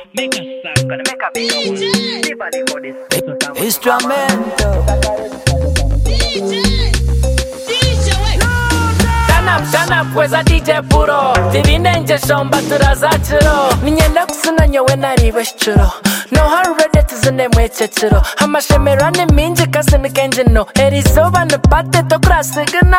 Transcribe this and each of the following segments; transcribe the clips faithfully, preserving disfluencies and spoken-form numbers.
Make a sound, gonna make a big one. Never leave for this. Instrumento. D J, D J, wait. Turn up, turn up, weza D J puro. Tibinenje shomba turazachiro. Ninyenda kusuna nyowe nariwe shchuro. No harede tuzine mwechechiro. Hamashemerane minje kasini kenjino. Erizoba nepate tokrasigino.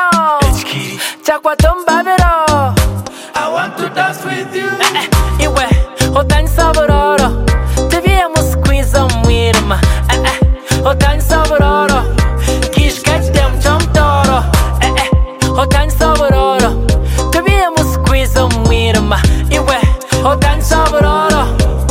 Chakwa tombaviro. I want to dance with you. Eh, eh, iwe, otani sabororo. Devíamos squeeze mwirma. Eh, eh, otani sabororo. Kish catch them jump toro. Eh, eh, otani sabororo. Devíamos squeeze mwirma. Iwe, otani sabororo.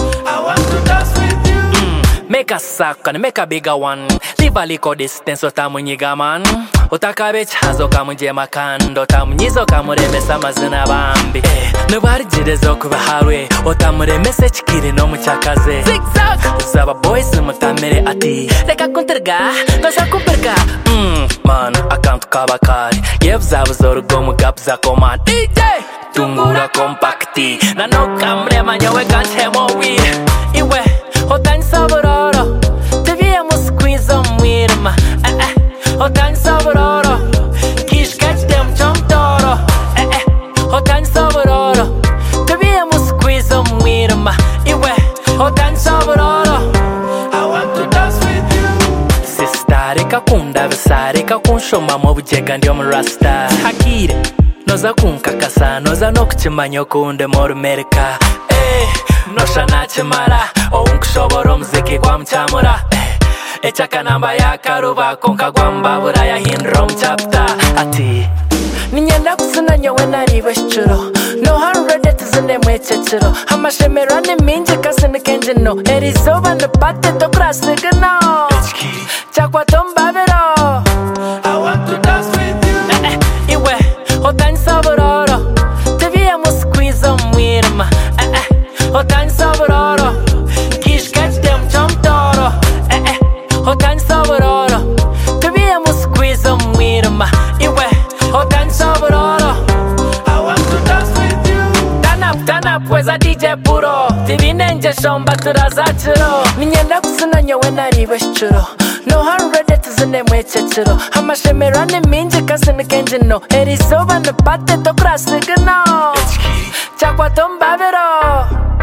I want to dance with you. Mm, make a sack and make a bigger one. Leave a little distance, otamunyiga man. Otakabe chazo kamunje makando. Otamunyizo kamuremesa amazina bambi. Eh, nubarijiriza okuba harwe. Otamuremese chikiri no muchakaze. Zigzag zaba boys mutamere ati. Reka kunterga, noza kumperka. Mm, man, akantu kabakari. Yevzabuza urugo mugabuza koma D J Tungura compacti. Nano kamrema nyowe kanchemo weed. Iwe, otani sabororo. Devíamos squeeze mwirma. Eh, eh, otani sabororo. Kish catch them jump toro. Eh, eh, otani sabororo. Devíamos squeeze mwirma. Iwe, otani sabororo. I want to dance with you. Sister, reka kunda bisa, reka kunshoma mu bugega ndi omurasta. Hakire, noza kunkakasa, noza no kukimanya okunde mu rumereka. Eh, nosha nakimara, owunkushobora omuziki gwamukyamura. Eh, ekyakanamba yakaruba konkagwa mbabura yahindura omuchapta. Ati ninyenda kusuna nyowe nariwe shchuro. No harede tuzine mwechechiro. Hamashemerane minje kasini kenjino. Erizoba nepate tokrasigino. Chakwa tombaviro. I want to dance with you. Eh, eh, iwe, otani sabororo. Devíamos squeeze mwirma. Eh, eh, otani sabororo. Kish catch them jump toro. Eh, eh, otani sabororo. Devíamos squeeze mwirma. Iwe, otani sabororo. I want to dance with you. Turn up, turn up, weza D J puro. Tibinenje shomba turazachiro. Ninyenda kusuna nyowe nariwe shchuro. No harede tuzine mwechechiro. Hamashemerane minje kasini kenjino. Erizoba nepate tokrasigino. Chakwa tombaviro.